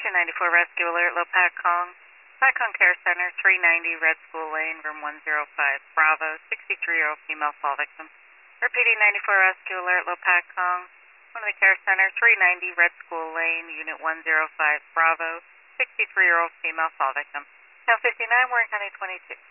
294 Rescue Alert, Low Patcong. Patcong Care Center, 390 Red School Lane, room 105, Bravo, 63-year-old female fall victim. Repeating 94 Rescue Alert, Low Patcong. One of the Care Center, 390 Red School Lane, Unit 105, Bravo, 63-year-old female fall victim. 1059, Warren County 22.